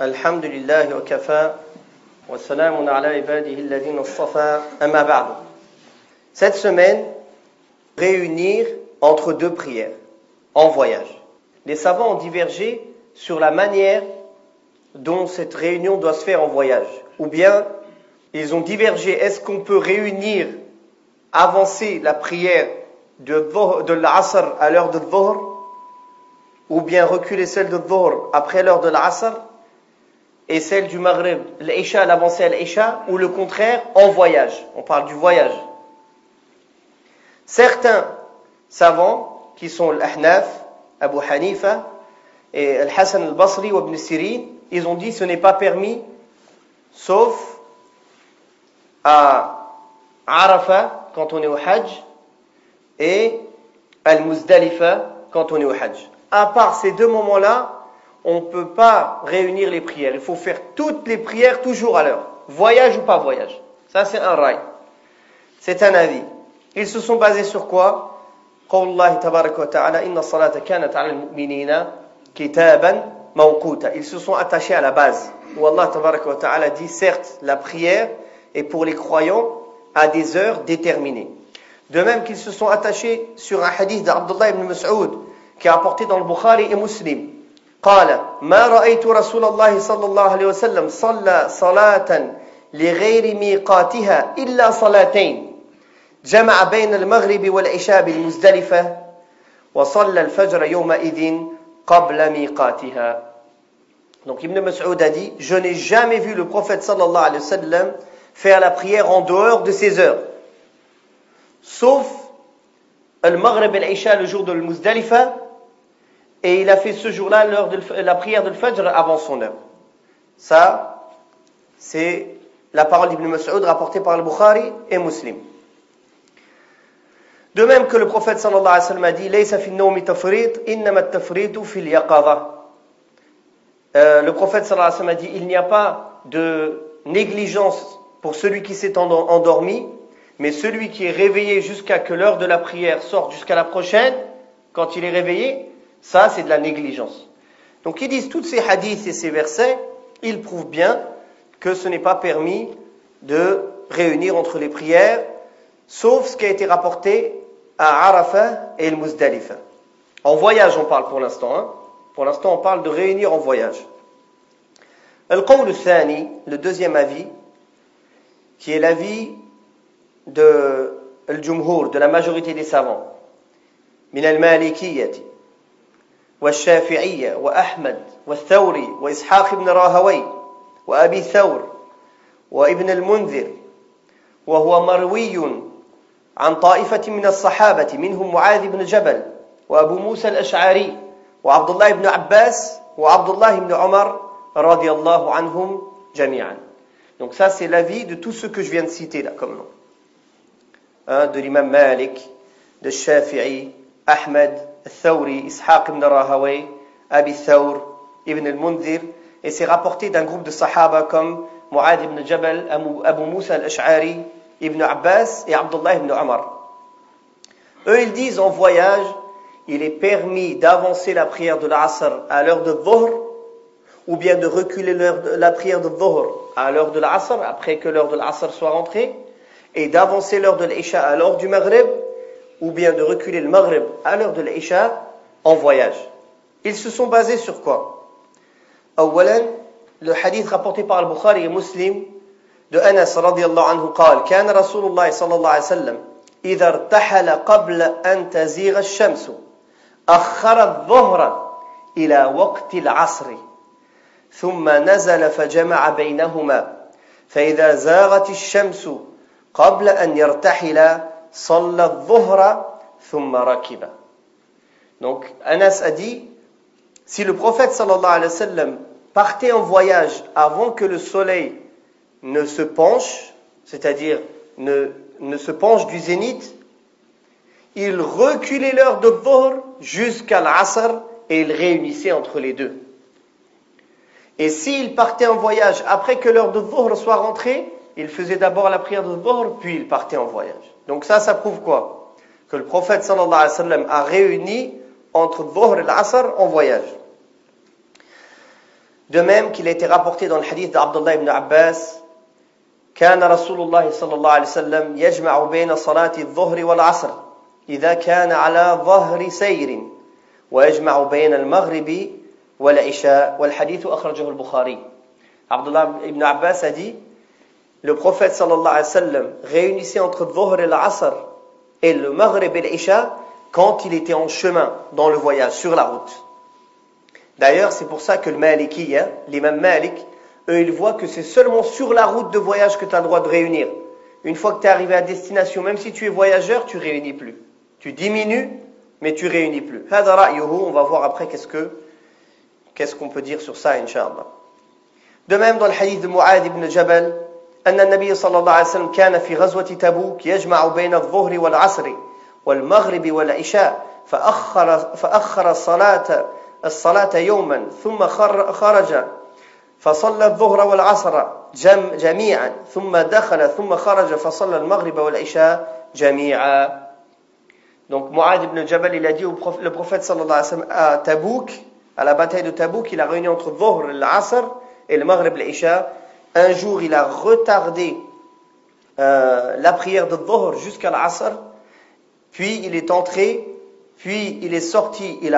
الحمد لله وكفى وسلام على عباده الذين اصطفى أما بعد. Cette semaine, réunir entre deux prières en voyage. Les savants ont divergé sur la manière dont cette réunion doit se faire en voyage. Ou bien, ils ont divergé, est-ce qu'on peut réunir, avancer la prière de l'Asr à l'heure de Dhuhr, ou bien reculer celle de Dhuhr après l'heure de l'Asr, et celle du Maghrib, l'Isha, l'avancer à l'Isha, ou le contraire, en voyage. On parle du voyage. Certains savants, qui sont l'Ahnaf, Abu Hanifa, et Al-Hassan al-Basri ou Ibn Sirin, ils ont dit ce n'est pas permis, sauf à Arafah, quand on est au Hajj, et Al-Muzdalifa, quand on est au Hajj. À part ces deux moments-là, on ne peut pas réunir les prières. Il faut faire toutes les prières toujours à l'heure. Voyage ou pas voyage. Ça, c'est un raï. C'est un avis. Ils se sont basés sur quoi? قول الله تبارك وتعالى إن الصلاة كانت على المؤمنين كتابا موقوتا. Ils se sont attachés à la base. Où Allah تبارك وتعالى dit, certes, la prière est pour les croyants à des heures déterminées. De même qu'ils se sont attachés sur un hadith d'Abdullah ibn Mas'ud qui est apporté dans le Bukhari et Muslim. قال ما رأيت رسول الله صلى الله عليه وسلم صلى صلاة لغير ميقاتها إلا صلاتين جمع بين المغرب والعشاء بالمزدلفة وصلى الفجر يومئذ قبل ميقاتها. Donc Ibn Mas'ud a dit, je n'ai jamais vu le prophète sallallahu alayhi wa sallam faire la prière en dehors de ses heures, sauf le Maghrib et l'Isha le jour de l'Muzdalifa, et il a fait ce jour-là l'heure de la prière de l'Fajr avant son heure. Ça, c'est la parole d'Ibn Mas'ud rapportée par le Bukhari et Muslim. De même que le prophète sallallahu alayhi wa sallam a dit, لَيْسَ فِي النَّوْمِ تَفْرِيطٌ إِنَّمَا التَّفْرِيطُ فِي الْيَقَظَةِ. Le prophète sallallahu alayhi wa sallam a dit, il n'y a pas de négligence pour celui qui s'est endormi, mais celui qui est réveillé jusqu'à que l'heure de la prière sorte jusqu'à la prochaine, quand il est réveillé, ça c'est de la négligence. Donc ils disent tous ces hadiths et ces versets, ils prouvent bien que ce n'est pas permis de réunir entre les prières, sauf ce qui a été rapporté à Arafah et le Muzdalifa. En voyage on parle pour l'instant, hein. Pour l'instant on parle de réunir en voyage. Al-Qawl al-Thani, le deuxième avis, qui est l'avis de Al-Jumhur, de la majorité des savants, min al-Malikiyyati والشافعية وأحمد والثوري وإسحاق بن راهوي وأبي ثور وابن المنذر وهو مروي عن طائفة من الصحابة منهم معاذ بن جبل وأبو موسى الأشعري وعبد الله بن عباس وعبد الله بن عمر رضي الله عنهم جميعا. Donc ça c'est l'avis de tous ceux que je viens de citer là comme nom. De l'imam Malik, de Shafi'i, Ahmed, Thawri, Ishaq ibn Rahaway, Abi Thawr, Ibn al-Mundhir, et c'est rapporté d'un groupe de sahaba comme Mu'adh ibn Jabal, Abu Musa al-Ash'ari, Ibn Abbas et Abdullah ibn Umar. Eux ils disent en voyage, il est permis d'avancer la prière de l'Asr à l'heure de Dhuhr, ou bien de reculer la prière de Dhuhr à l'heure de l'Asr, après que l'heure de l'Asr soit rentrée, et d'avancer l'heure de l'Isha à l'heure du Maghrib, ou bien de reculer le Maghrib à l'heure de l'Isha en voyage. Ils se sont basés sur quoi? أولا, le hadith rapporté par al-Bukhari et Muslim de Anas radiyallahu anhu قال كان رسول الله صلى الله عليه وسلم إذا ارتحل قبل أن تزيغ الشمس أخر الظهر إلى وقت العصر ثم نزل فجمع بينهما فإذا زاغت الشمس قبل أن يرتحل صلى الظهر ثم ركب. Donc Anas a dit, si le prophète sallallahu alayhi wa sallam partait en voyage avant que le soleil ne se penche, c'est-à-dire ne se penche du zénith, il reculait l'heure de Dhuhr jusqu'à l'Asr et il réunissait entre les deux. Et s'il partait en voyage après que l'heure de Dhuhr soit rentrée, il faisait d'abord la prière de Dhuhr, puis il partait en voyage. Donc ça prouve quoi? Que le prophète sallallahu alayhi wa sallam a réuni entre Dhuhr et l'Asr en voyage. De même qu'il a été rapporté dans le hadith d'Abdullah ibn Abbas, كان رسول الله صلى الله عليه وسلم يجمع بين صلاة الظهر والعصر إذا كان على ظهر سير ويجمع بين المغرب والعشاء والحديث أخرجه البخاري. Abdullah ibn Abbas a dit, le prophète sallallahu alayhi wa sallam réunissait entre Dhuhr et l'Asr et le Maghrib et l'Isha quand il était en chemin, dans le voyage, sur la route. D'ailleurs, c'est pour ça que le Maliki, l'imam Malik, eux, ils voient que c'est seulement sur la route de voyage que tu as le droit de réunir. Une fois que tu es arrivé à destination, même si tu es voyageur, tu ne réunis plus. Tu diminues, mais tu ne réunis plus. Hada ra'yuhu, on va voir après qu'est-ce qu'on peut dire sur ça, Inch'Allah. De même, dans le hadith de Mu'adh ibn Jabal, أن النبي صلى الله عليه وسلم كان في غزوة تبوك يجمع بين الظهر والعصر والمغرب والعشاء فأخر الصلاة يوما ثم خرج فصلى الظهر والعصر جميعا ثم دخل ثم خرج فصلى المغرب والعشاء جميعا. Donc Mu'adh ibn Jabal, il a dit le prophète sallallahu alayhi wa sallam à Tabouk, à la bataille de Tabouk, il a réuni entre Dhuhr et l'Asr et le Maghrib et l'Isha. Un jour, il a retardé la prière de Dhuhr jusqu'à l'Asr, puis il est entré, puis il est sorti, il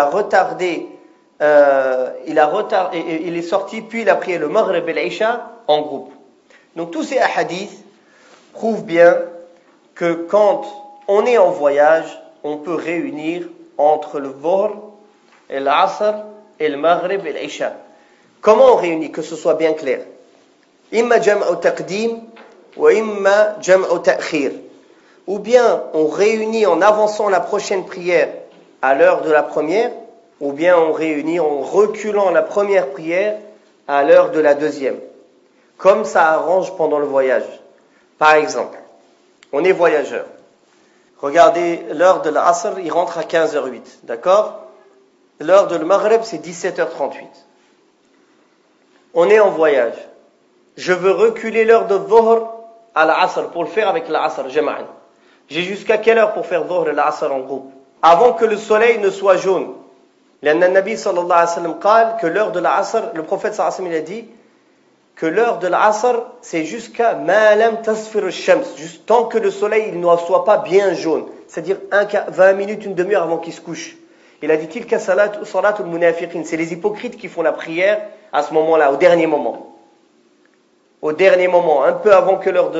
est sorti, puis il a prié le Maghrib et l'Isha en groupe. Donc tous ces hadiths prouvent bien que quand on est en voyage, on peut réunir entre le Dhuhr et l'Asr et le Maghrib et l'Isha. Comment on réunit? Que ce soit bien clair. Imma jam'u taqdim wa imma jam'u ta'khir. Ou bien on réunit en avançant la prochaine prière à l'heure de la première, ou bien on réunit en reculant la première prière à l'heure de la deuxième. Comme ça arrange pendant le voyage. Par exemple, on est voyageur. Regardez, l'heure de l'Asr, il rentre à 15h08, d'accord? L'heure de le Maghrib, c'est 17h38. On est en voyage. Je veux reculer l'heure de Dhuhr à l'Asr pour le faire avec l'Asr, jama'an. J'ai jusqu'à quelle heure pour faire Dhuhr et l'Asr en groupe? Avant que le soleil ne soit jaune. Le Nabi sallallahu alayhi wa sallam قال que l'heure de l'Asr, le prophète sallallahu alayhi wa sallam il a dit que l'heure de l'Asr, c'est jusqu'à ma lam tasfir al-shams, juste tant que le soleil il ne soit pas bien jaune, c'est-à-dire 20 minutes, une demi-heure avant qu'il se couche. Il a dit tilka salatul munafiqin, c'est les hypocrites qui font la prière à ce moment-là, au dernier moment. Au dernier moment, un peu avant que l'heure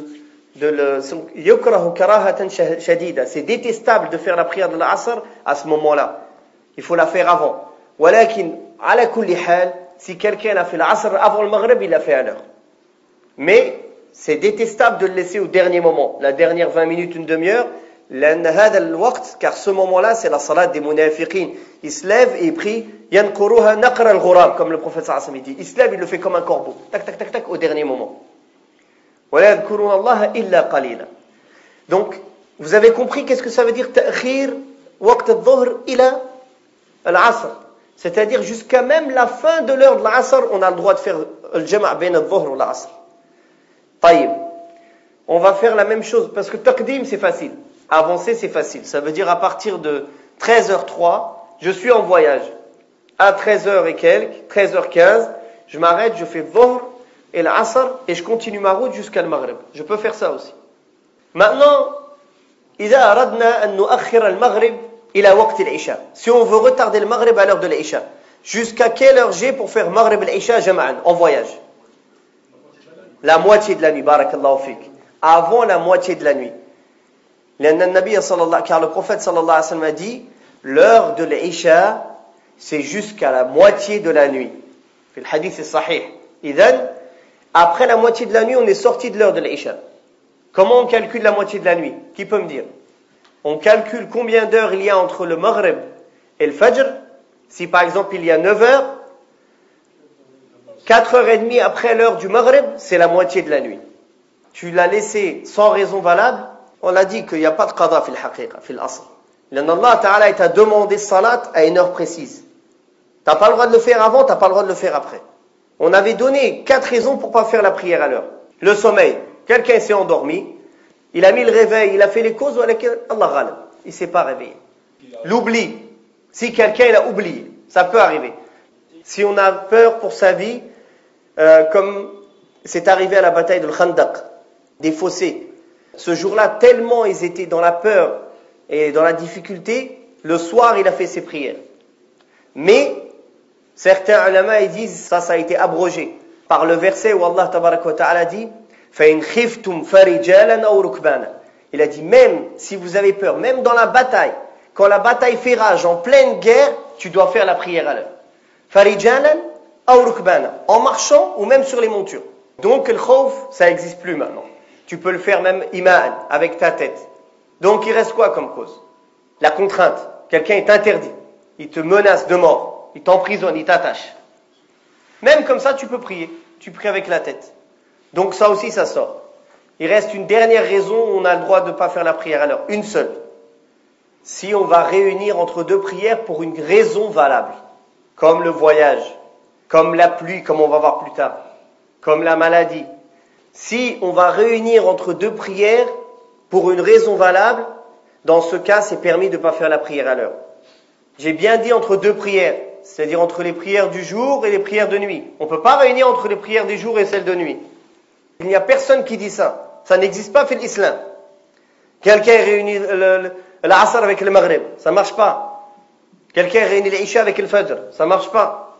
yukrahu karahatan shadida, c'est détestable de faire la prière de l'Asr à ce moment-là. Il faut la faire avant. Walakin ala kulli hal, si quelqu'un a fait l'Asr avant le Maghrib, il l'a fait à l'heure. Mais c'est détestable de le laisser au dernier moment, la dernière 20 minutes, une demi-heure, car ce moment-là, c'est la salat des munafiqin. Il se lève et il prie, yanquruha naqra al-ghurab, comme le prophète sallallahu alayhi wa sallam dit. Il se lève, il le fait comme un corbeau. Tac, tac, tac, tac, au dernier moment. Wa la yadhkuruna Allah illa qalila. Donc, vous avez compris qu'est-ce que ça veut dire ta'khir waqt al-dhuhr ila al-asr. C'est-à-dire jusqu'à même la fin de l'heure de l'Asr, on a le droit de faire le jama' bain al-dhuhr ou l'Asr. Taïb. On va faire la même chose, parce que taqdim c'est facile. Avancer c'est facile. Ça veut dire à partir de 13h03, je suis en voyage. À 13h et quelques, 13h15, je m'arrête, je fais Dhuhr et l'Asr et je continue ma route jusqu'à le Maghrib. Je peux faire ça aussi. Maintenant, إذا أردنا أن نؤخر المغرب إلى وقت العشاء. Si on veut retarder le Maghrib à l'heure de l'Isha, jusqu'à quelle heure j'ai pour faire Maghrib et l'Isha jama'an, en voyage? La moitié de la nuit, barakallahu fik. Avant la moitié de la nuit. Car le prophète sallallahu alayhi wa sallam a dit, l'heure de l'Isha, c'est jusqu'à la moitié de la nuit. Le hadith est sahih. Idhan, après la moitié de la nuit, on est sorti de l'heure de l'Isha. Comment on calcule la moitié de la nuit? Qui peut me dire? On calcule combien d'heures il y a entre le Maghrib et le Fajr. Si par exemple il y a 9 heures, 4h30 après l'heure du Maghrib, c'est la moitié de la nuit. Tu l'as laissé sans raison valable, on l'a dit qu'il n'y a pas de qada fil haqiqa, fil asr. Allah Ta'ala t'a demandé salat à une heure précise. T'as pas le droit de le faire avant, t'as pas le droit de le faire après. On avait donné 4 raisons pour pas faire la prière à l'heure. Le sommeil. Quelqu'un s'est endormi, il a mis le réveil, il a fait les causes, Allah ghalab, il s'est pas réveillé. L'oubli. Si quelqu'un il a oublié, ça peut arriver. si on a peur pour sa vie, comme c'est arrivé à la bataille de Khandaq, des fossés. Ce jour-là, tellement ils étaient dans la peur et dans la difficulté, le soir, il a fait ses prières. Mais certains ulama ils disent ça a été abrogé par le verset où Allah tabaraka wa ta'ala dit فَإِنْ خِفْتُمْ فَرِجَالًا أَوْ رُكْبَانًا. Il a dit même si vous avez peur, même dans la bataille, quand la bataille fait rage, en pleine guerre, tu dois faire la prière à l'heure. فَرِجَالًا أَوْ رُكْبَانًا, en marchant ou même sur les montures. Donc le khawf, ça n'existe plus maintenant. Tu peux le faire même ima'an, avec ta tête. Donc il reste quoi comme cause? La contrainte. Quelqu'un est interdit. Il te menace de mort. Il t'emprisonne, il t'attache. Même comme ça, tu peux prier. Tu pries avec la tête. Donc ça aussi, ça sort. Il reste une dernière raison où on a le droit de ne pas faire la prière à l'heure. Une seule. Si on va réunir entre deux prières pour une raison valable. Comme le voyage. Comme la pluie, comme on va voir plus tard. Comme la maladie. Si on va réunir entre deux prières pour une raison valable, dans ce cas, c'est permis de ne pas faire la prière à l'heure. J'ai bien dit entre deux prières, c'est-à-dire entre les prières du jour et les prières de nuit. On ne peut pas réunir entre les prières du jour et celles de nuit. Il n'y a personne qui dit ça. Ça n'existe pas fait l'islam. Quelqu'un réunit l'asr avec le maghrib, ça ne marche pas. Quelqu'un réunit l'isha avec le fajr, ça ne marche pas.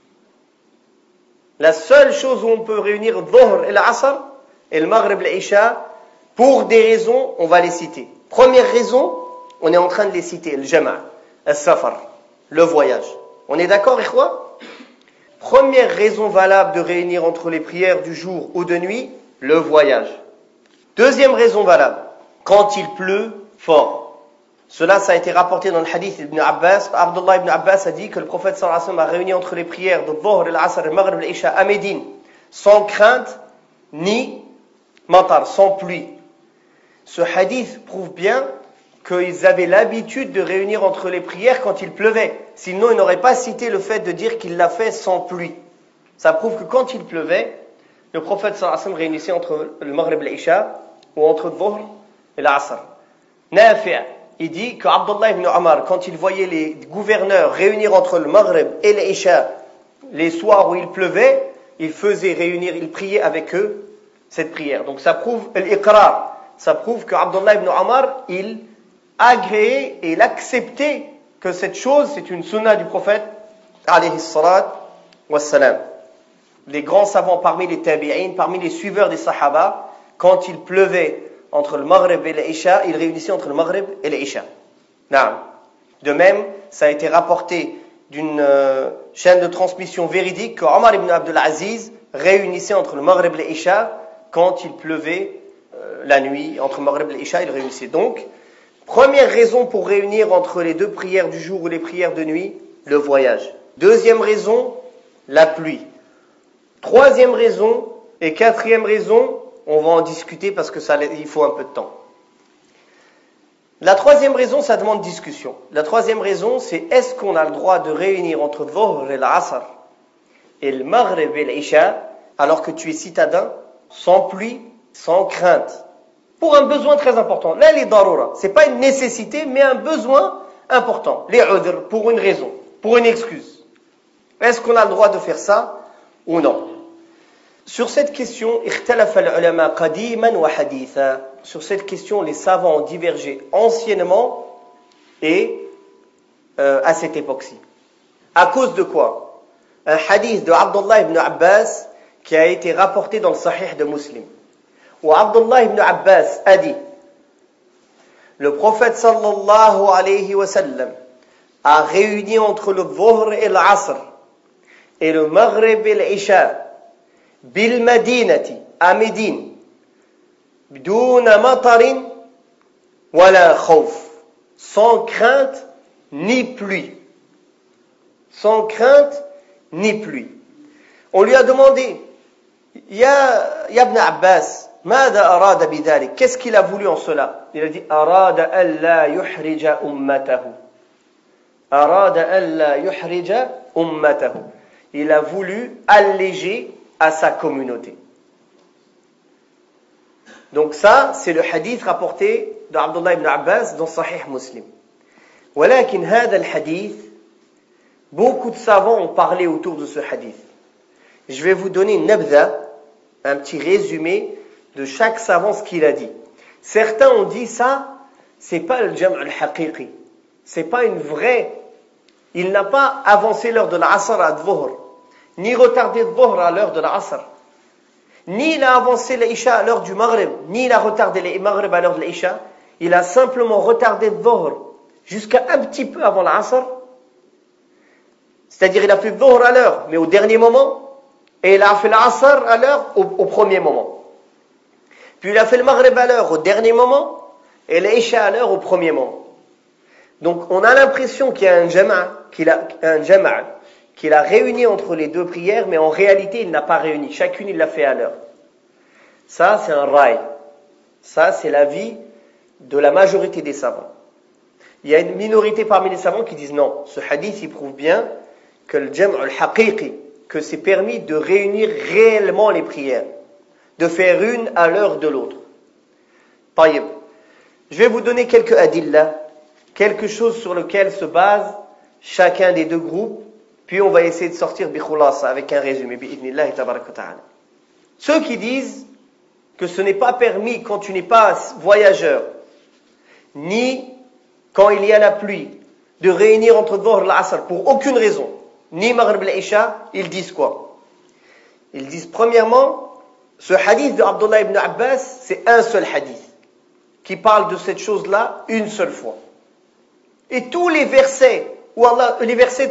La seule chose où on peut réunir le dhuhr et l'asr et le maghrib et l'isha, pour des raisons, on va les citer. Première raison, on est en train de les citer, le jama', le safar, le voyage. On est d'accord, ikhwa? Première raison valable de réunir entre les prières du jour ou de nuit, le voyage. Deuxième raison valable, quand il pleut fort. Cela, ça a été rapporté dans le hadith d'Ibn Abbas. Abdullah ibn Abbas a dit que le prophète sallallahu alayhi wa sallam a réuni entre les prières de Dhuhr et l'Asr et le Maghrib et l'Isha à Médine, sans crainte, ni matar, sans pluie. Ce hadith prouve bien qu'ils avaient l'habitude de réunir entre les prières quand il pleuvait. Sinon, ils n'auraient pas cité le fait de dire qu'il l'a fait sans pluie. Ça prouve que quand il pleuvait, le prophète sallallahu alayhi wa sallam réunissait entre le Maghrib et l'Isha, ou entre le Dhuhr et l'Asr. Nafi', il dit qu'Abdullah ibn Omar, quand il voyait les gouverneurs réunir entre le Maghrib et l'Isha, les soirs où il pleuvait, il faisait réunir, il priait avec eux cette prière. Donc ça prouve l'iqrar. Ça prouve qu'Abdullah ibn Omar, il agréait et il acceptait que cette chose, c'est une sunna du prophète, alayhi salat wassalam. Les grands savants parmi les tabi'in, parmi les suiveurs des sahaba, quand il pleuvait entre le Maghrib et l'Isha, ils réunissaient entre le Maghrib et l'Isha. De même, ça a été rapporté d'une chaîne de transmission véridique que Omar ibn Abdul Aziz réunissait entre le Maghrib et l'Isha quand il pleuvait la nuit, entre le Maghrib et l'Isha, ils réunissaient. Donc, première raison pour réunir entre les deux prières du jour ou les prières de nuit, le voyage. Deuxième raison, la pluie. Troisième raison et quatrième raison, on va en discuter parce que il faut un peu de temps. La troisième raison, ça demande discussion. La troisième raison, c'est est-ce qu'on a le droit de réunir entre Dhuhr et l'Asr et le Maghrib et l'Isha alors que tu es citadin, sans pluie, sans crainte, pour un besoin très important. Là, les darura, c'est pas une nécessité, mais un besoin important. Les udhr, pour une raison, pour une excuse. Est-ce qu'on a le droit de faire ça ou non? Sur cette question, ikhtalafa al-ulama qadiman wa haditha. Sur cette question, les savants ont divergé anciennement et à cette époque-ci. À cause de quoi? Un hadith de Abdullah ibn Abbas qui a été rapporté dans le Sahih de Muslim. Où Abdullah ibn Abbas a dit, le prophète sallallahu alayhi wa sallam a réuni entre le Dhuhr et l'Asr et le Maghrib et l'Isha bil Madinati, à Médine, biduna matarin wala khawf, sans crainte ni pluie. Sans crainte ni pluie. On lui a demandé, Ya ibn Abbas, ماذا أراد بذلك? Qu'est-ce qu'il a voulu en cela? Il a dit أراد ألا يحرج أمته. أراد ألا يحرج أمته. Il a voulu alléger à sa communauté. Donc ça, c'est le hadith rapporté d'Abdullah ibn Abbas dans Sahih Muslim. ولكن هذا الحديث Beaucoup de savants ont parlé autour de ce hadith. Je vais vous donner une nabdha, un petit résumé de chaque savant ce qu'il a dit. Certains ont dit ça, c'est pas le jam' al-haqiqi. C'est pas une vraie. Il n'a pas avancé l'heure de l'asr à dhuhr, ni retardé dhuhr à l'heure de l'asr, ni il a avancé l'isha à l'heure du maghrib, ni il a retardé le maghrib à l'heure de l'isha. Il a simplement retardé dhuhr jusqu'à un petit peu avant l'asr. C'est-à-dire il a fait dhuhr à l'heure, mais au dernier moment, et il a fait l'asr à l'heure au premier moment. Puis il a fait le maghrib à l'heure au dernier moment, et l'isha à l'heure au premier moment. Donc on a l'impression qu'il y a un jama', qu'il a réuni entre les deux prières, mais en réalité il n'a pas réuni. Chacune il l'a fait à l'heure. Ça c'est un raï. Ça c'est l'avis de la majorité des savants. Il y a une minorité parmi les savants qui disent non. Ce hadith il prouve bien que le jam' al-haqiqi, que c'est permis de réunir réellement les prières, de faire une à l'heure de l'autre. Taïb. Je vais vous donner quelques adillas, quelque chose sur lequel se base chacun des deux groupes, puis on va essayer de sortir bi khulasa avec un résumé bi'idnillahi tabarak wa ta'ala. Ceux qui disent que ce n'est pas permis quand tu n'es pas voyageur, ni quand il y a la pluie, de réunir entre dhuhr et l'asr pour aucune raison, ni maghrib et l'isha, ils disent quoi? Ils disent premièrement, ce hadith de Abdullah ibn Abbas, c'est un seul hadith qui parle de cette chose-là une seule fois. Et tous les versets où Allah, le verset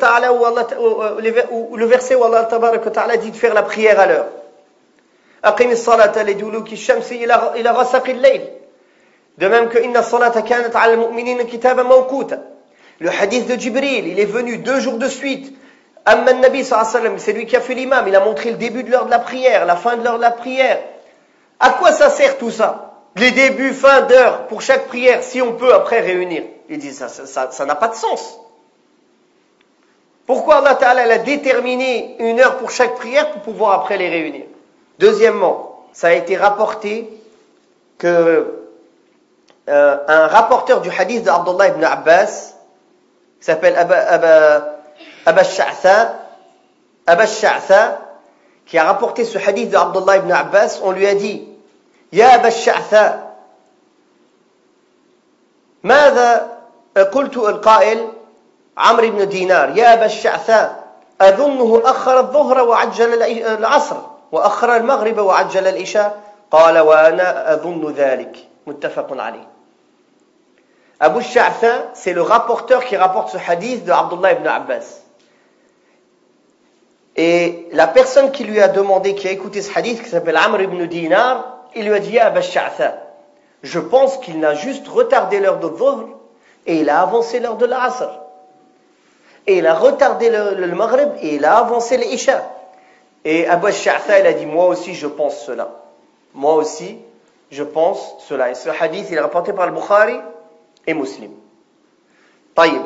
où Allah tabarak wa ta'ala dit de faire la prière à l'heure. Aqim as-salata liduluki ash-shamsi ila ghasaqi al-layl. De même que inna as-salata kanat 'ala al-mu'minina kitaban mawquta. Le hadith de Jibril, il est venu 2 jours de suite. Amma an-nabi sallallahu alayhi wa sallam, c'est lui qui a fait l'imam, il a montré le début de l'heure de la prière, la fin de l'heure de la prière. À quoi ça sert tout ça? Les débuts, fin d'heure pour chaque prière, si on peut après réunir. Il dit ça n'a pas de sens. Pourquoi Allah Ta'ala a déterminé une heure pour chaque prière pour pouvoir après les réunir? Deuxièmement, ça a été rapporté que un rapporteur du hadith d'Abdullah ibn Abbas, qui s'appelle Aba Sha'tha, qui a rapporté ce hadith d'Abdullah ibn Abbas, on lui a dit Ya Aba Sha'tha, ماذا قلت القائل عمرو بن دينار يا أبا الشعثاء أظنه أخر الظهر وعجل العصر وأخر المغرب وعجل العشاء قال وأنا أظن ذلك متفق عليه. Abu Sha'tha, c'est le rapporteur qui rapporte ce hadith de Abdullah ibn Abbas. Et la personne qui lui a demandé, qui a écouté ce hadith, qui s'appelle Amr ibn Dinar, il lui a dit, Abu Sha'tha, je pense qu'il n'a juste retardé l'heure de dhuhr et il a avancé l'heure de l'asr. Et il a retardé le maghrib et il a avancé l'isha. Et Abu Sha'tha, il a dit, moi aussi je pense cela. Moi aussi je pense cela. Et ce hadith, il est rapporté par le Bukhari et Muslim. Taïb.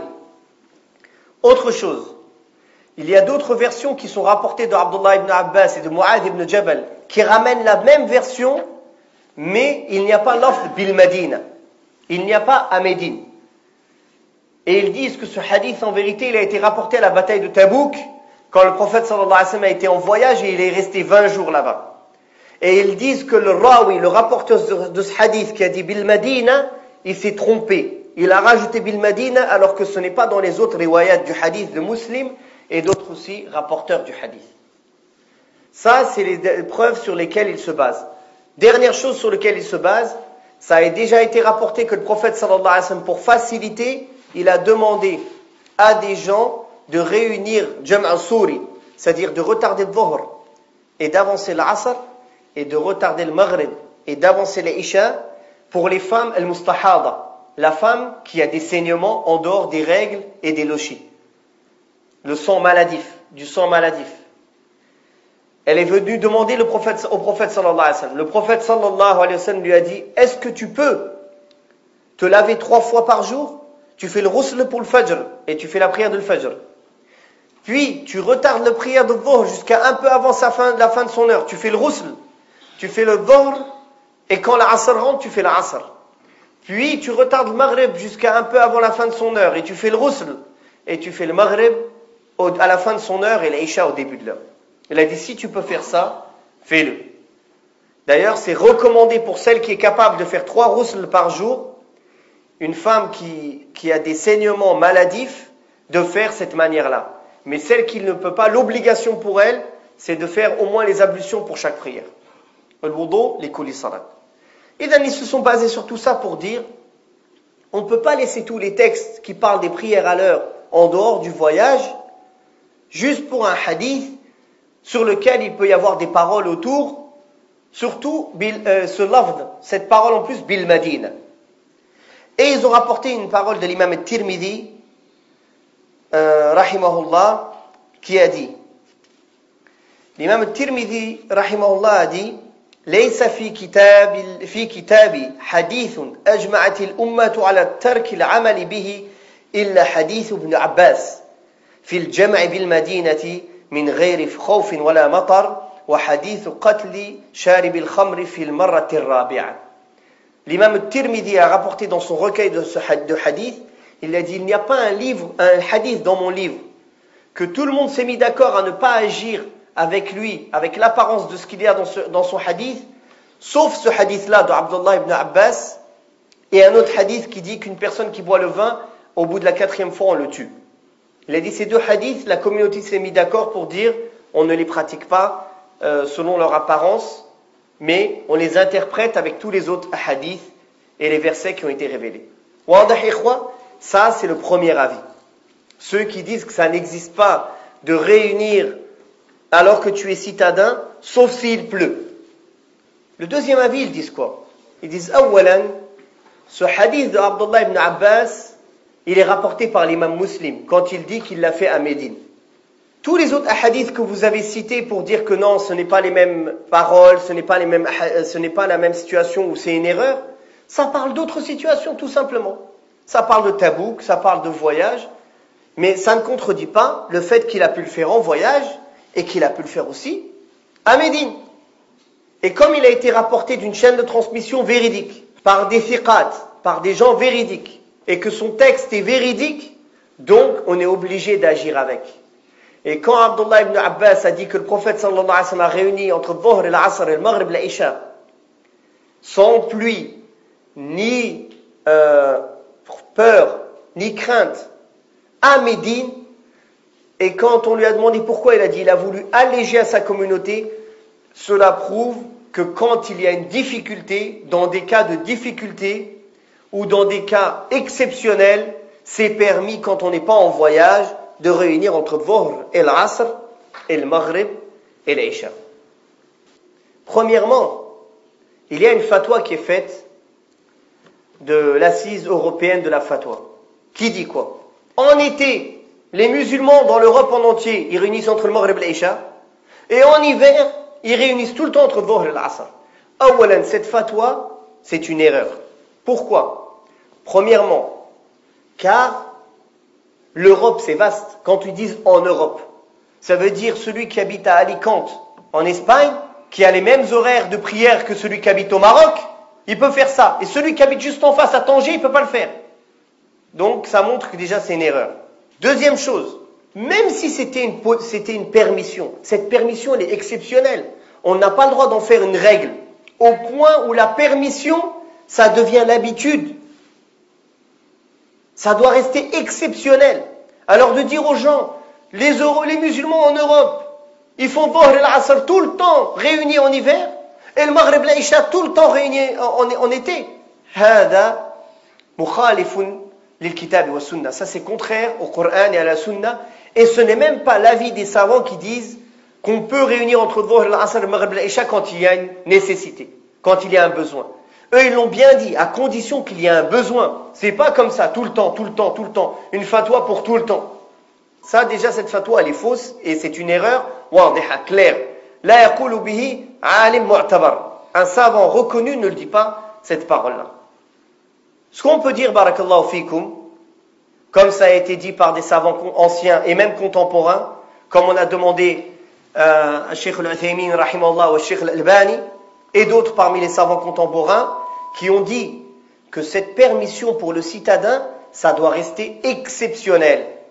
Autre chose. Il y a d'autres versions qui sont rapportées de Abdullah ibn Abbas et de Mu'adh ibn Jabal qui ramènent la même version, mais il n'y a pas l'offre bil Madina. Il n'y a pas à Médine. Et ils disent que ce hadith, en vérité, il a été rapporté à la bataille de Tabouk, quand le prophète sallallahu alayhi wa sallam a été en voyage et il est resté 20 jours là-bas. Et ils disent que le rawi, le rapporteur de ce hadith qui a dit bil Madina, il s'est trompé. Il a rajouté bil Madina alors que ce n'est pas dans les autres riwayat du hadith de Muslim et d'autres aussi rapporteurs du hadith. Ça, c'est les preuves sur lesquelles il se base. Dernière chose sur laquelle il se base, ça a déjà été rapporté que le prophète sallallahu alayhi wa sallam, pour faciliter, il a demandé à des gens de réunir Jam'a Souri, c'est-à-dire de retarder le dhuhr et d'avancer l'asr, et de retarder le maghrib et d'avancer l'isha, pour les femmes al-mustahada, la femme qui a des saignements en dehors des règles et des lochis. Le sang maladif, du sang maladif. Elle est venue demander au prophète sallallahu alayhi wa sallam. Le prophète sallallahu alayhi wa sallam lui a dit, est-ce que tu peux te laver 3 fois par jour? Tu fais le ghusl pour le fajr et tu fais la prière de le fajr. Puis tu retardes la prière de dhuhr jusqu'à un peu avant la fin de son heure. Tu fais le ghusl, tu fais le dhuhr et quand l'asr rentre, tu fais l'asr. Puis tu retardes le maghrib jusqu'à un peu avant la fin de son heure et tu fais le ghusl et tu fais le maghrib à la fin de son heure et l'Isha au début de l'heure. Il a dit, si tu peux faire ça, fais-le. D'ailleurs, c'est recommandé pour celle qui est capable de faire 3 ghusl par jour, une femme qui a des saignements maladifs, de faire cette manière-là. Mais celle qui ne peut pas, l'obligation pour elle, c'est de faire au moins les ablutions pour chaque prière. Al-wudu li kulli salat. Et ils se sont basés sur tout ça pour dire, on ne peut pas laisser tous les textes qui parlent des prières à l'heure en dehors du voyage, juste pour un hadith sur lequel il peut y avoir des paroles autour, surtout ce lafd, cette parole en plus, bil Madina. Et ils ont rapporté une parole de l'imam al-Tirmidhi, rahimahullah, qui a dit, l'imam al-Tirmidhi, rahimahullah, a dit, ليس في كتابي حديث أجمعت الأمة على الترك العمل به إلا حديث ابن عباس في الجمع بالمدينة من غير خوف ولا مطر وحديث قتل شارب الخمر في المرة الرابعة. L'imam al-Tirmidhi a rapporté dans son recueil de hadith, il a dit, il n'y a pas un hadith dans mon livre que tout le monde s'est mis d'accord à ne pas agir avec lui, avec l'apparence de ce qu'il y a dans son hadith, sauf ce hadith-là de Abdullah ibn Abbas, et un autre hadith qui dit qu'une personne qui boit le vin, au bout de la 4e fois, on le tue. Il a dit ces 2 hadiths, la communauté s'est mis d'accord pour dire, on ne les pratique pas selon leur apparence, mais on les interprète avec tous les autres hadiths et les versets qui ont été révélés. Ça, c'est le premier avis. Ceux qui disent que ça n'existe pas de réunir alors que tu es citadin, sauf s'il pleut. Le deuxième avis, ils disent quoi? Ils disent, awalan, ce hadith de Abdullah ibn Abbas, il est rapporté par l'imam Muslim, quand il dit qu'il l'a fait à Médine. Tous les autres hadiths que vous avez cités pour dire que non, ce n'est pas les mêmes paroles, ce n'est pas la même situation où c'est une erreur, ça parle d'autres situations, tout simplement. Ça parle de Tabouk, ça parle de voyage, mais ça ne contredit pas le fait qu'il a pu le faire en voyage, et qu'il a pu le faire aussi à Médine. Et comme il a été rapporté d'une chaîne de transmission véridique, par des thiqat, par des gens véridiques, et que son texte est véridique, donc on est obligé d'agir avec. Et quand Abdullah ibn Abbas a dit que le prophète sallallahu alayhi wa sallam a réuni entre Dhuhr et l'Asr et le Maghrib et l'Isha, sans pluie, ni peur, ni crainte, à Médine, et quand on lui a demandé pourquoi, il a dit il a voulu alléger à sa communauté. Cela prouve que quand il y a une difficulté, dans des cas de difficulté ou dans des cas exceptionnels, c'est permis quand on n'est pas en voyage de réunir entre Dhuhr et l'Asr et le Maghrib et l'Isha. Premièrement, il y a une fatwa qui est faite de l'assise européenne de la fatwa. Qui dit quoi? En été, les musulmans dans l'Europe en entier, ils réunissent entre le Maghrib et l'Isha. Et en hiver, ils réunissent tout le temps entre Dhuhr et l'Asr. Awalan, cette fatwa, c'est une erreur. Pourquoi? Premièrement, car l'Europe, c'est vaste. Quand ils disent en Europe, ça veut dire celui qui habite à Alicante, en Espagne, qui a les mêmes horaires de prière que celui qui habite au Maroc, il peut faire ça. Et celui qui habite juste en face à Tanger, il ne peut pas le faire. Donc, ça montre que déjà, c'est une erreur. Deuxième chose, même si c'était une permission, cette permission, elle est exceptionnelle. On n'a pas le droit d'en faire une règle. Au point où la permission, ça devient l'habitude. Ça doit rester exceptionnel. Alors de dire aux gens, les musulmans en Europe, ils font Dhuhr et l'Asr tout le temps réunis en hiver, et le Maghrib et l'Isha tout le temps réunis en été. هذا مخالف للكتاب والسنة. Ça c'est contraire au Coran et à la Sunna. Et ce n'est même pas l'avis des savants qui disent qu'on peut réunir entre Dhuhr et l'Asr et le Maghrib et l'Isha quand il y a une nécessité, quand il y a un besoin. Eux, ils l'ont bien dit, à condition qu'il y ait un besoin. C'est pas comme ça, tout le temps. Une fatwa pour tout le temps. Ça, déjà, cette fatwa, elle est fausse, et c'est une erreur, wadiha, claire. La yaqulu bihi alim mu'tabar. Un savant reconnu ne le dit pas, cette parole-là. Ce qu'on peut dire, barakallahu fikum, comme ça a été dit par des savants anciens et même contemporains, comme on a demandé à Cheikh al-Uthaymin, rahimahullah, ou à Cheikh al-Albani, et d'autres parmi les savants contemporains, qui ont dit que cette permission pour le citadin, ça doit rester exceptionnel.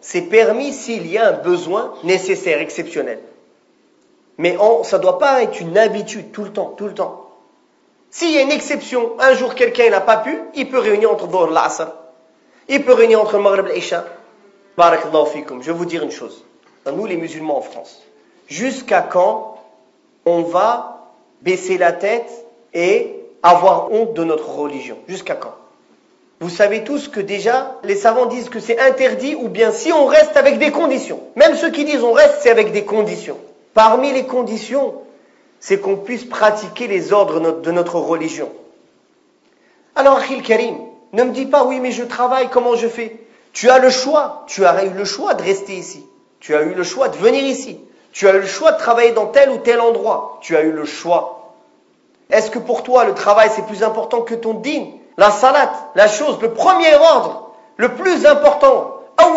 c'est permis s'il y a un besoin nécessaire, exceptionnel. Mais ça ne doit pas être une habitude tout le temps, tout le temps. S'il y a une exception, un jour quelqu'un n'a pas pu, il peut réunir entre Dhuhr et l'Asr. Il peut réunir entre le Maghrib et l'Isha. Barakallahu fikum. Je vais vous dire une chose. Nous les musulmans en France, jusqu'à quand on va baisser la tête et avoir honte de notre religion? Jusqu'à quand? Vous savez tous que déjà, les savants disent que c'est interdit ou bien si on reste avec des conditions. Même ceux qui disent on reste, c'est avec des conditions. Parmi les conditions, c'est qu'on puisse pratiquer les ordres de notre religion. Alors, Akhil Karim, ne me dis pas, oui, mais je travaille, comment je fais? Tu as le choix. Tu as eu le choix de rester ici. Tu as eu le choix de venir ici. Tu as eu le choix de travailler dans tel ou tel endroit. Tu as eu le choix. Est-ce que pour toi, le travail, c'est plus important que ton din? La salat, la chose, le premier ordre, le plus important.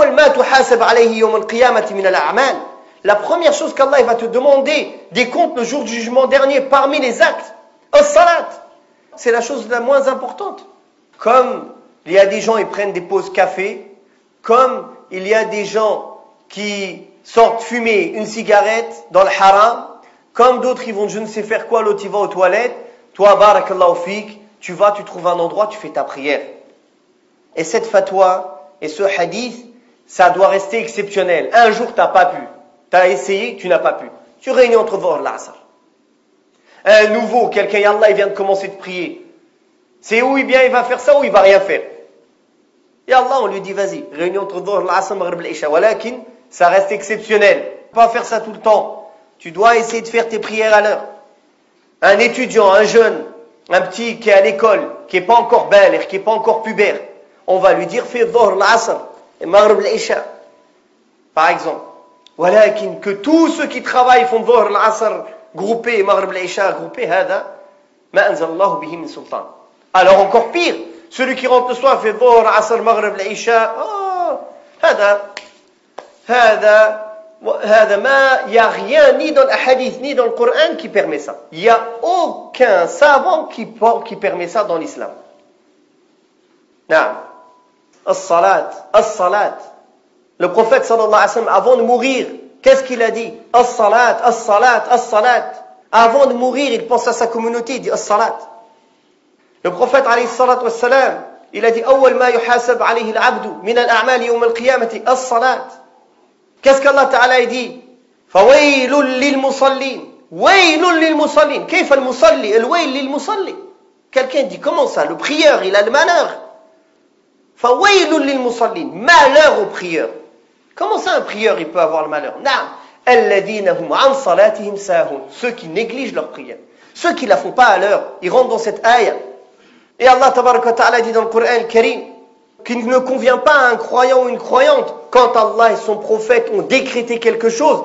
La première chose qu'Allah va te demander des comptes le jour du jugement dernier parmi les actes, as-salat, c'est la chose la moins importante. Comme il y a des gens qui prennent des pauses café, comme il y a des gens qui sortent fumer une cigarette dans le haram, comme d'autres ils vont je ne sais faire quoi, l'autre il va aux toilettes, toi barakallahu fik, tu vas, tu trouves un endroit, tu fais ta prière. Et cette fatwa et ce hadith, ça doit rester exceptionnel. Un jour tu n'as pas pu. Tu as essayé, tu n'as pas pu. Tu réunis entre Dhuhr et l'Asr. Un nouveau, quelqu'un, Allah, il vient de commencer de prier. C'est où il va faire ça ou il va rien faire. Et Allah, on lui dit, vas-y, réunion entre Dhuhr et l'Asr, Maghrib et l'Isha. Walakin, ça reste exceptionnel. Pas faire ça tout le temps. Tu dois essayer de faire tes prières à l'heure. Un étudiant, un jeune, un petit qui est à l'école, qui n'est pas encore baligh, qui n'est pas encore pubère, on va lui dire, fais Dhuhr, l'Asr, et Maghrib et l'Isha. Par exemple. Walakin, que tous ceux qui travaillent font Dhuhr, l'Asr, groupés, Maghrib et l'Isha, groupés, hada, ma anzalallahu bihi min sultan. Alors encore pire, celui qui rentre le soir fait Dhuhr, Asr, Maghrib, l'Isha, il n'y a rien ni dans le hadith ni dans le Coran qui permet ça. Il n'y a aucun savant qui permet ça dans l'islam. Naam. As-salat, as-salat. Le prophète sallallahu alayhi wa sallam, avant de mourir, qu'est-ce qu'il a dit? As-salat, as-salat, as-salat. Avant de mourir, il pense à sa communauté, il dit as-salat. Le prophète alayhi salatu wa salam, il a dit awwal ma yuhasab alayhi al-abdu min al-a'mal yawm al-qiyamati as-salat. Qu'est-ce qu'Allah Ta'ala a dit? Fawaylul lil musallin. Waylul lil musallin. Kayfa al-musalli? Al-wayl lil musalli. Quelqu'un dit comment ça? Le prieur, il a le malheur. Fawaylul lil musallin. Malheur au prieur. Comment ça un prieur il peut avoir le malheur? Naam. Alladhina hum an salatihim sahun. Ceux qui négligent leur prière. Ceux qui la font pas à l'heure, ils rentrent dans cette ayah. Et Allah Tabaraka wa Ta'ala dit dans le Coran Karim qu'il ne convient pas à un croyant ou une croyante quand Allah et son prophète ont décrété quelque chose,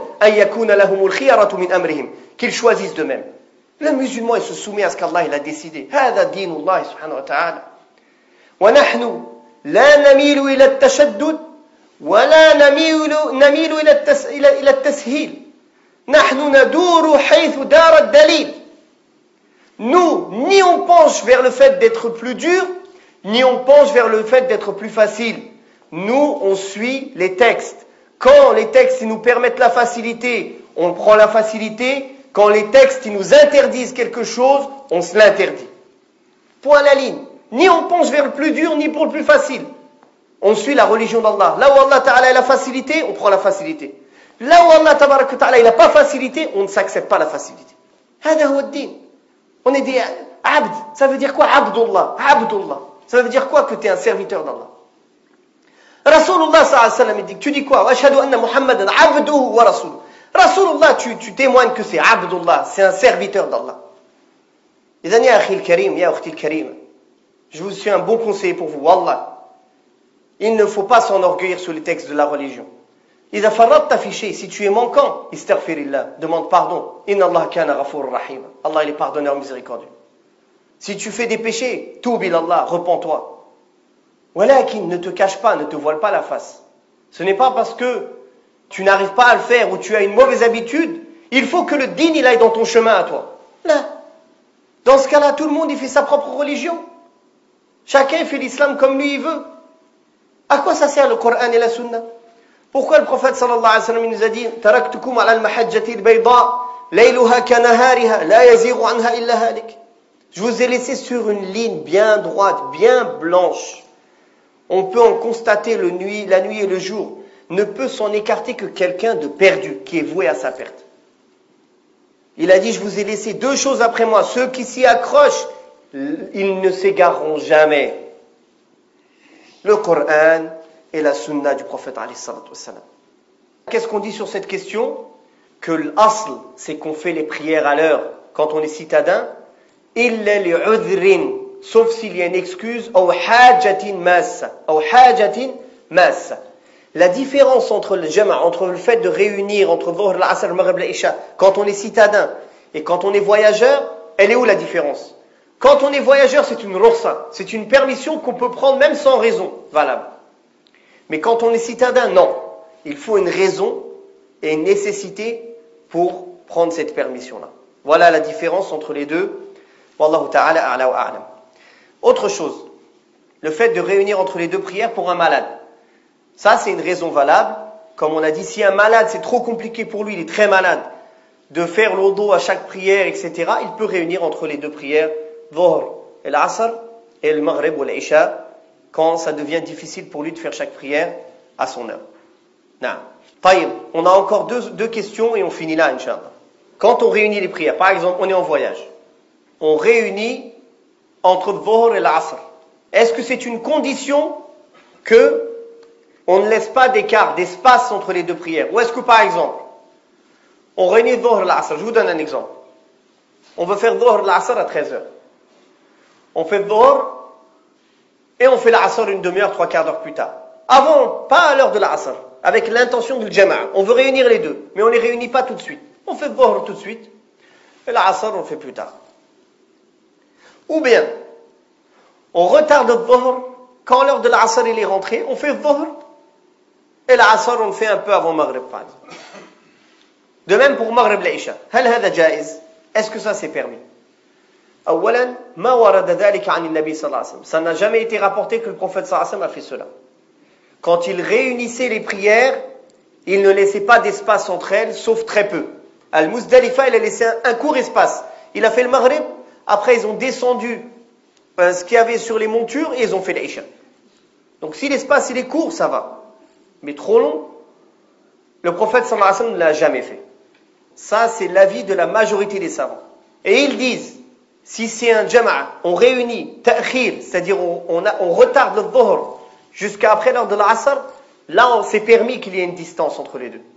qu'ils choisissent d'eux-mêmes. Le musulman il se soumet à ce qu'Allah il a décidé. هذا دين الله سبحانه وتعالى. ونحن لا نميل إلى التشدد ولا نميل إلى التسهيل. نحن ندور حيث دار الدليل. Nous, ni on penche vers le fait d'être plus dur, ni on penche vers le fait d'être plus facile. Nous, on suit les textes. Quand les textes nous permettent la facilité, on prend la facilité. Quand les textes nous interdisent quelque chose, on se l'interdit. Point à la ligne. Ni on penche vers le plus dur, ni pour le plus facile. On suit la religion d'Allah. Là où Allah Ta'ala a la facilité, on prend la facilité. Là où Allah Ta'ala il n'a pas facilité, on ne s'accepte pas la facilité. هذا هو الدين. On est des abd. Ça veut dire quoi? Abdullah. Abdullah. Ça veut dire quoi que tu es un serviteur d'Allah? Rasulullah sallallahu alayhi wa sallam dit, tu dis quoi? Ashhadu anna Muhammadan abduhu wa rasuluhu. Rasulullah, tu témoignes que c'est Abdullah, c'est un serviteur d'Allah. Idhan ya akhi al-karim, ya ukhti al-karima, je vous suis un bon conseiller pour vous, wallah. Il ne faut pas s'enorgueillir sur les textes de la religion. إذا فرطت في شيء, si tu es manquant, istaghfirillah, demande pardon. Inna Allah kana ghafurur rahim. Allah il est pardonneur miséricordieux. Si tu fais des péchés, toub ilallah, repens-toi. Walakin, ne te cache pas, ne te voile pas la face. Ce n'est pas parce que tu n'arrives pas à le faire ou tu as une mauvaise habitude, il faut que le din il aille dans ton chemin à toi. Là. Dans ce cas-là, tout le monde il fait sa propre religion. Chacun fait l'islam comme lui il veut. À quoi ça sert le Coran et la Sunna? Pourquoi le prophète sallallahu alayhi wa sallam il nous a dit taraktukum ala al-mahajjati al-bayda layluha kanahariha la yazighu anha illa halik. Je vous ai laissé sur une ligne bien droite, bien blanche. On peut en constater la nuit et le jour. Ne peut s'en écarter que quelqu'un de perdu, qui est voué à sa perte. Il a dit, je vous ai laissé deux choses après moi. Ceux qui s'y accrochent, ils ne s'égareront jamais. Le Coran et la Sunna du prophète alayhi salatu wassalam. Qu'est-ce qu'on dit sur cette question? Que l'asl, c'est qu'on fait les prières à l'heure quand on est citadin. Illa li'udhrin, sauf s'il y a une excuse, ou hajatin massa. La différence entre le jama', entre le fait de réunir entre Dhuhr, l'Asr, Maghrib, l'Isha, quand on est citadin et quand on est voyageur, elle est où la différence? Quand on est voyageur, c'est une rukhsa, c'est une permission qu'on peut prendre même sans raison valable. Mais quand on est citadin, non. Il faut une raison et une nécessité pour prendre cette permission-là. Voilà la différence entre les deux. Wallahu ta'ala a'la wa a'lam. Autre chose, le fait de réunir entre les deux prières pour un malade. Ça, c'est une raison valable. Comme on a dit, si un malade, c'est trop compliqué pour lui, il est très malade, de faire l'odo à chaque prière, etc., il peut réunir entre les deux prières, Dhuhr et l'Asr, et le Maghrib ou l'Isha, quand ça devient difficile pour lui de faire chaque prière à son heure. Taïb, on a encore deux questions et on finit là, Inch'Allah. Quand on réunit les prières, par exemple, on est en voyage, on réunit entre Dhuhr et l'Asr. Est-ce que c'est une condition que on ne laisse pas d'écart, d'espace entre les deux prières? Ou est-ce que par exemple, on réunit Dhuhr et l'Asr? Je vous donne un exemple. On veut faire Dhuhr et l'Asr à 13h. On fait Dhuhr et on fait l'Asr une demi-heure, 3/4 d'heure plus tard. Avant, pas à l'heure de l'Asr, avec l'intention du Jama'a. On veut réunir les deux, mais on ne les réunit pas tout de suite. On fait Dhuhr tout de suite et l'Asr on le fait plus tard. Ou bien, on retarde Dhuhr, quand l'heure de l'Asr est rentrée, on fait Dhuhr et l'Asr on le fait un peu avant Maghrib par exemple. De même pour Maghrib l'Isha. هل هذا جائز? Est-ce que ça c'est permis? أولا ما ورد ذلك عن النبي صلى الله عليه وسلم. Ça n'a jamais été rapporté que le prophète صلى الله عليه وسلم a fait cela. Quand il réunissait les prières, il ne laissait pas d'espace entre elles, sauf très peu. Al-Muzdalifa, il a laissé un court espace. Il a fait le Maghrib, après ils ont descendu ce qu'il y avait sur les montures et ils ont fait l'Isha. Donc si l'espace il est court, ça va. Mais trop long, le prophète sallallahu alayhi wa sallam ne l'a jamais fait. Ça, c'est l'avis de la majorité des savants. Et ils disent, si c'est un jama'a, on réunit ta'khir, c'est-à-dire on retarde le dhuhr jusqu'à après l'heure de l'asr, là on s'est permis qu'il y ait une distance entre les deux.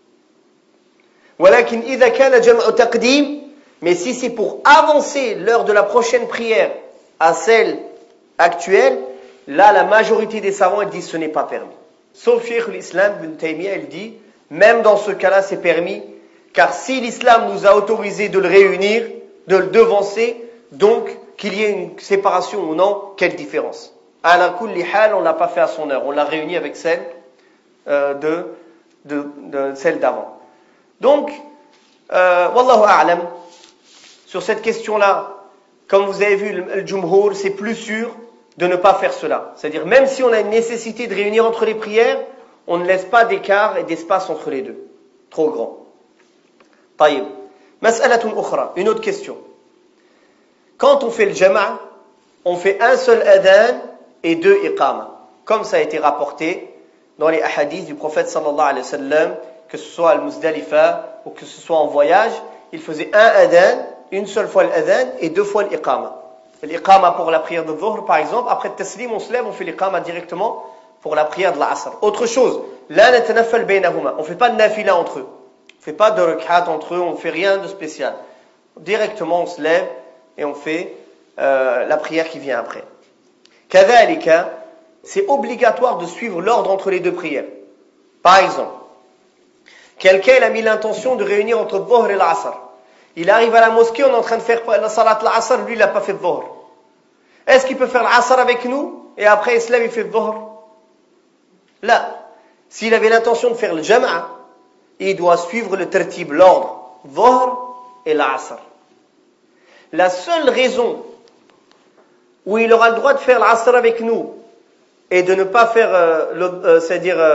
ولكن إذا كان جمع تقديم, mais si c'est pour avancer l'heure de la prochaine prière à celle actuelle, là la majorité des savants ils disent ce n'est pas permis. Sauf Cheikh l'Islam Ibn Taymiyyah, il dit même dans ce cas-là c'est permis, car si l'islam nous a autorisé de le réunir, de le devancer, donc qu'il y ait une séparation ou non, quelle différence? Ala kulli hal, on l'a pas fait à son heure, on l'a réuni avec celle de celle d'avant. Donc, wallahu a'lam, sur cette question-là, comme vous avez vu, le jumhur, c'est plus sûr de ne pas faire cela. C'est-à-dire, même si on a une nécessité de réunir entre les prières, on ne laisse pas d'écart et d'espace entre les deux. Trop grand. Taïb. Mas'alatun ukhra, une autre question. Quand on fait le jama', on fait un seul adhan et deux iqama. Comme ça a été rapporté dans les hadiths du prophète sallallahu alayhi wa sallam, que ce soit al-Muzdalifa ou que ce soit en voyage, il faisait un adhan, une seule fois l'adhan et deux fois l'iqama. L'iqama pour la prière de dhuhr par exemple, après le taslim on se lève, on fait l'iqama directement pour la prière de l'asr. Autre chose, la natanaffal baynahuma, on fait pas de nafila entre eux. On fait pas de rak'at entre eux, on fait rien de spécial. Directement on se lève et on fait la prière qui vient après. Kadhalika, c'est obligatoire de suivre l'ordre entre les deux prières. Par exemple, quelqu'un a mis l'intention de réunir entre dhuhr et l'asr. Il arrive à la mosquée, on est en train de faire la salat l'asr, lui il n'a pas fait dhuhr. Est-ce qu'il peut faire l'asr avec nous et après il se lève et fait dhuhr? Là, s'il avait l'intention de faire le jama'a, il doit suivre le tertib, l'ordre, dhuhr et l'asr. La seule raison où il aura le droit de faire l'asr avec nous et de ne pas faire, c'est-à-dire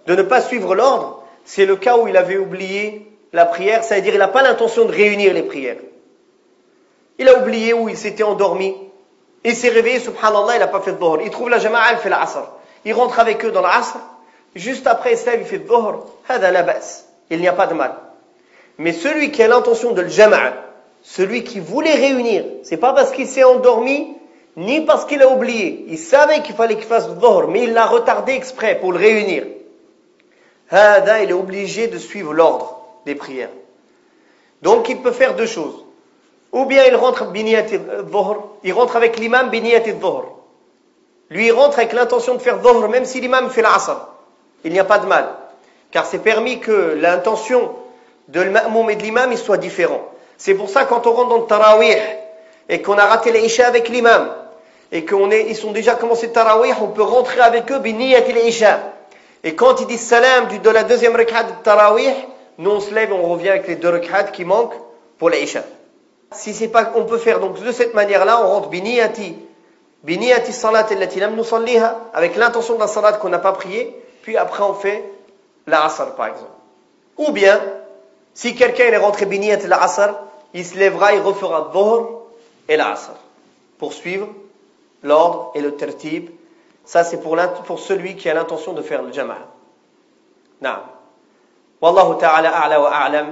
de ne pas suivre l'ordre, c'est le cas où il avait oublié la prière, c'est-à-dire il n'a pas l'intention de réunir les prières. Il a oublié ou il s'était endormi. Il s'est réveillé, subhanallah, il n'a pas fait de dhuhr. Il trouve la jama'a, il fait l'asr. Il rentre avec eux dans l'asr. Juste après, il se lève, il fait de dhuhr. Hada la ba's. Il n'y a pas de mal. Mais celui qui a l'intention de le jama'a, celui qui voulait réunir, c'est pas parce qu'il s'est endormi, ni parce qu'il a oublié. Il savait qu'il fallait qu'il fasse de dhuhr, mais il l'a retardé exprès pour le réunir. Hada, il est obligé de suivre l'ordre des prières. Donc, il peut faire deux choses. Ou bien il rentre biniyati dhuhr, il rentre avec l'imam biniyati dhuhr. Lui, il rentre avec l'intention de faire dhuhr, même si l'imam fait l'asr. Il n'y a pas de mal. Car c'est permis que l'intention de l'ma'moum et de l'imam, il soit différent. C'est pour ça, quand on rentre dans le tarawih, et qu'on a raté l'isha avec l'imam, et ils sont déjà commencé le tarawih, on peut rentrer avec eux biniyati l'isha. Et quand ils disent salam de la deuxième rak'at de tarawih, nous on se lève, on revient avec les deux rak'at qui manquent pour l'isha. Si c'est pas, on peut faire donc de cette manière-là, on rentre biniyati salat allati lam nusalliha, avec l'intention de la salat qu'on n'a pas prié, puis après on fait la asr par exemple. Ou bien, si quelqu'un est rentré biniyati la asr, il se lèvera, il refera dhuhr et la asr, pour suivre l'ordre et le tertib. Ça c'est pour celui qui a l'intention de faire le jama'a. Naam. Wallahu ta'ala a'la wa a'lam.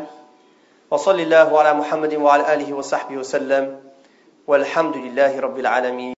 وصلى الله على محمد وعلى آله وصحبه وسلم والحمد لله رب العالمين